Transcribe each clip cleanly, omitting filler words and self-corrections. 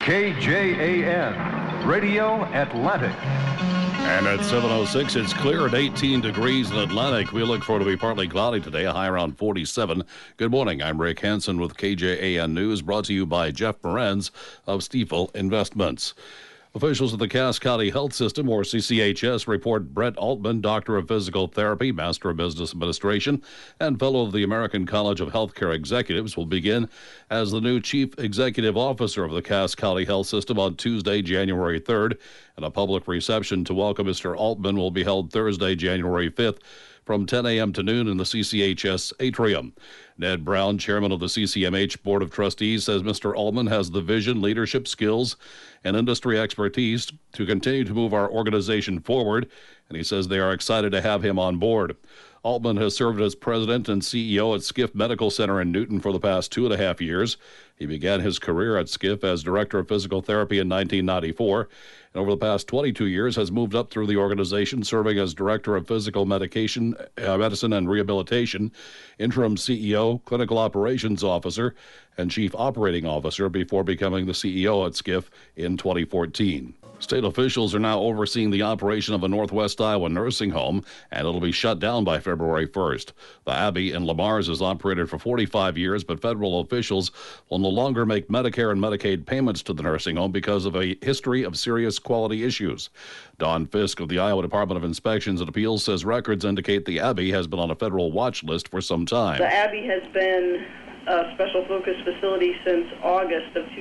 KJAN, Radio Atlantic. And at 7:06, it's clear at 18 degrees in Atlantic. We look for it to be partly cloudy today, a high around 47. Good morning. I'm Rick Hansen with KJAN News, brought to you by Jeff Morenz of Stifel Investments. Officials of the Cass County Health System, or CCHS, report Brett Altman, Doctor of Physical Therapy, Master of Business Administration, and Fellow of the American College of Healthcare Executives, will begin as the new Chief Executive Officer of the Cass County Health System on Tuesday, January 3rd, and a public reception to welcome Mr. Altman will be held Thursday, January 5th, from 10 a.m. to noon in the CCHS atrium. Ned Brown, chairman of the CCMH Board of Trustees, says Mr. Altman has the vision, leadership skills, and industry expertise to continue to move our organization forward, and he says they are excited to have him on board. Altman has served as president and CEO at Skiff Medical Center in Newton for the past 2.5 years. He began his career at Skiff as director of physical therapy in 1994, and over the past 22 years has moved up through the organization, serving as director of physical medicine and rehabilitation, interim CEO, clinical operations officer, and chief operating officer before becoming the CEO at Skiff in 2014. State officials are now overseeing the operation of a Northwest Iowa nursing home, and it'll be shut down by February 1st. The Abbey in Lamars has operated for 45 years, but federal officials will no longer make Medicare and Medicaid payments to the nursing home because of a history of serious quality issues. Don Fisk of the Iowa Department of Inspections and Appeals says records indicate the Abbey has been on a federal watch list for some time. The Abbey has been a special focus facility since August of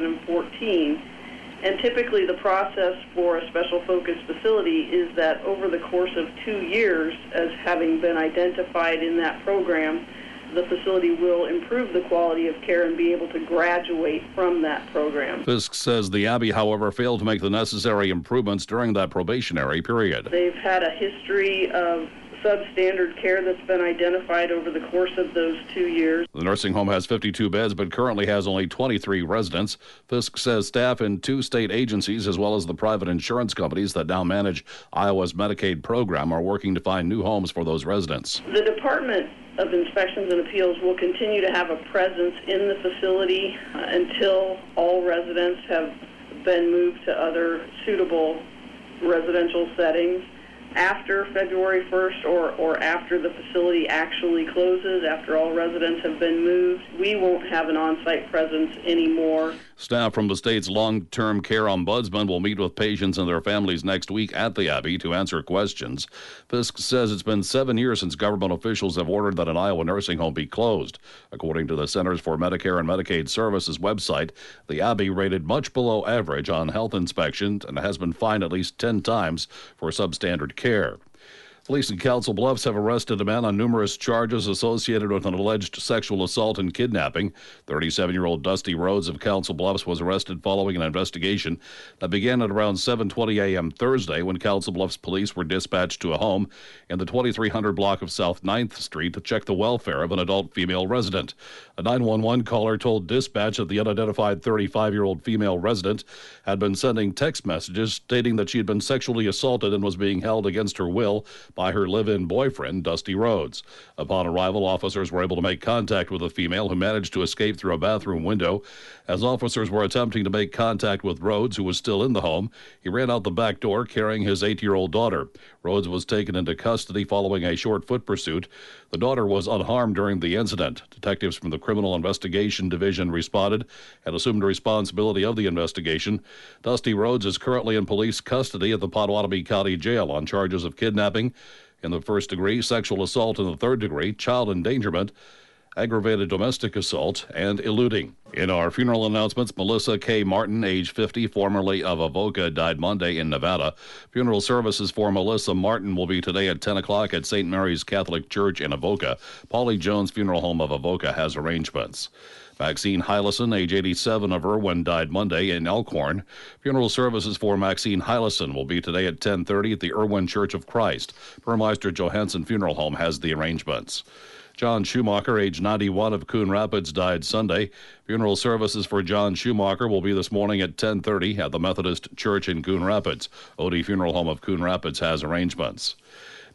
2014. And typically the process for a special focus facility is that over the course of 2 years, as having been identified in that program, the facility will improve the quality of care and be able to graduate from that program. Fisk says the Abbey, however, failed to make the necessary improvements during that probationary period. They've had a history of substandard care that's been identified over the course of those 2 years. The nursing home has 52 beds, but currently has only 23 residents. Fisk says staff in 2 state agencies, as well as the private insurance companies that now manage Iowa's Medicaid program, are working to find new homes for those residents. The Department of Inspections and Appeals will continue to have a presence in the facility until all residents have been moved to other suitable residential settings. After February 1st or after the facility actually closes, after all residents have been moved, we won't have an on-site presence anymore. Staff from the state's long-term care ombudsman will meet with patients and their families next week at the Abbey to answer questions. Fisk says it's been 7 years since government officials have ordered that an Iowa nursing home be closed. According to the Centers for Medicare and Medicaid Services website, the Abbey rated much below average on health inspections and has been fined at least 10 times for substandard care. Police in Council Bluffs have arrested a man on numerous charges associated with an alleged sexual assault and kidnapping. 37-year-old Dusty Rhodes of Council Bluffs was arrested following an investigation that began at around 7:20 a.m. Thursday when Council Bluffs police were dispatched to a home in the 2300 block of South 9th Street to check the welfare of an adult female resident. A 911 caller told dispatch that the unidentified 35-year-old female resident had been sending text messages stating that she had been sexually assaulted and was being held against her will by her live-in boyfriend, Dusty Rhodes. Upon arrival, officers were able to make contact with the female, who managed to escape through a bathroom window. As officers were attempting to make contact with Rhodes, who was still in the home, he ran out the back door carrying his 8-year-old daughter. Rhodes was taken into custody following a short foot pursuit. The daughter was unharmed during the incident. Detectives from the Criminal Investigation Division responded and assumed responsibility of the investigation. Dusty Rhodes is currently in police custody at the Potawatomi County Jail on charges of kidnapping in the 1st degree, sexual assault in the 3rd degree, child endangerment, aggravated domestic assault, and eluding. In our funeral announcements, Melissa K. Martin, age 50, formerly of Avoca, died Monday in Nevada. Funeral services for Melissa Martin will be today at 10 o'clock at St. Mary's Catholic Church in Avoca. Paulie Jones Funeral Home of Avoca has arrangements. Maxine Hylison, age 87, of Irwin, died Monday in Elkhorn. Funeral services for Maxine Hylison will be today at 10:30 at the Irwin Church of Christ. Burmeister Johansson Funeral Home has the arrangements. John Schumacher, age 91, of Coon Rapids, died Sunday. Funeral services for John Schumacher will be this morning at 10:30 at the Methodist Church in Coon Rapids. Odie Funeral Home of Coon Rapids has arrangements.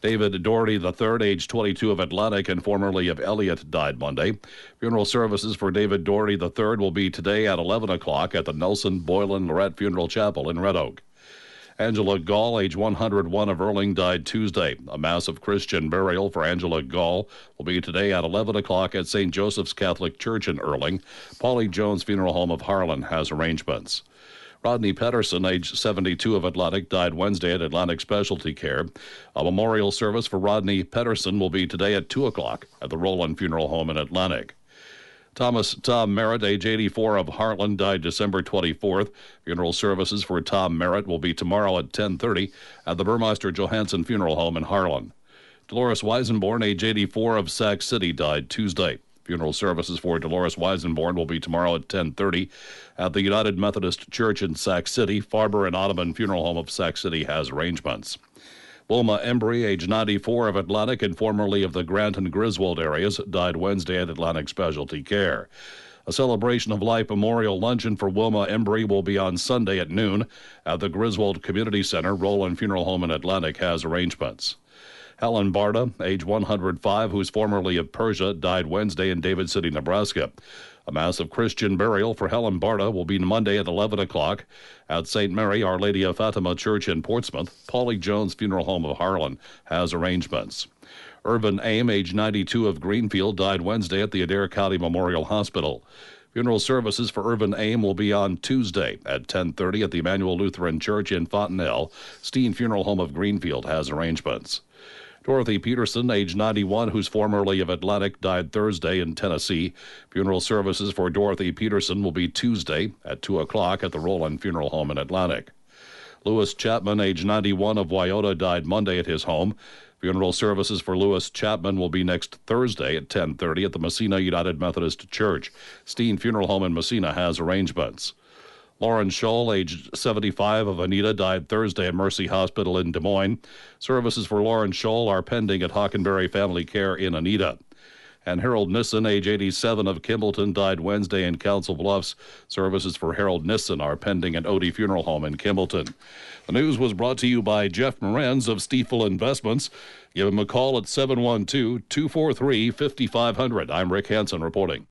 David Doherty III, age 22, of Atlantic and formerly of Elliott, died Monday. Funeral services for David Doherty III will be today at 11 o'clock at the Nelson Boylan Lorette Funeral Chapel in Red Oak. Angela Gall, age 101, of Erling, died Tuesday. A mass of Christian burial for Angela Gall will be today at 11 o'clock at St. Joseph's Catholic Church in Erling. Polly Jones Funeral Home of Harlan has arrangements. Rodney Pedersen, age 72, of Atlantic, died Wednesday at Atlantic Specialty Care. A memorial service for Rodney Pedersen will be today at 2 o'clock at the Roland Funeral Home in Atlantic. Tom Merritt, age 84, of Harlan, died December 24th. Funeral services for Tom Merritt will be tomorrow at 10:30 at the Burmeister Johansson Funeral Home in Harlan. Dolores Weisenborn, age 84, of Sac City, died Tuesday. Funeral services for Dolores Weisenborn will be tomorrow at 10:30 at the United Methodist Church in Sac City. Farber and Ottoman Funeral Home of Sac City has arrangements. Wilma Embry, age 94, of Atlantic and formerly of the Grant and Griswold areas, died Wednesday at Atlantic Specialty Care. A celebration of life memorial luncheon for Wilma Embry will be on Sunday at noon at the Griswold Community Center. Roland Funeral Home in Atlantic has arrangements. Helen Barta, age 105, who's formerly of Persia, died Wednesday in David City, Nebraska. A mass of Christian burial for Helen Barta will be Monday at 11 o'clock at St. Mary Our Lady of Fatima Church in Portsmouth. Polly Jones Funeral Home of Harlan has arrangements. Irvin Aim, age 92, of Greenfield, died Wednesday at the Adair County Memorial Hospital. Funeral services for Irvin Aim will be on Tuesday at 10:30 at the Emmanuel Lutheran Church in Fontenelle. Steen Funeral Home of Greenfield has arrangements. Dorothy Peterson, age 91, who's formerly of Atlantic, died Thursday in Tennessee. Funeral services for Dorothy Peterson will be Tuesday at 2 o'clock at the Roland Funeral Home in Atlantic. Louis Chapman, age 91, of Wyoto, died Monday at his home. Funeral services for Louis Chapman will be next Thursday at 10:30 at the Messina United Methodist Church. Steen Funeral Home in Messina has arrangements. Lauren Scholl, age 75, of Anita, died Thursday at Mercy Hospital in Des Moines. Services for Lauren Scholl are pending at Hockenberry Family Care in Anita. And Harold Nissen, age 87, of Kimballton, died Wednesday in Council Bluffs. Services for Harold Nissen are pending at Odie Funeral Home in Kimballton. The news was brought to you by Jeff Morenz of Stiefel Investments. Give him a call at 712-243-5500. I'm Rick Hansen reporting.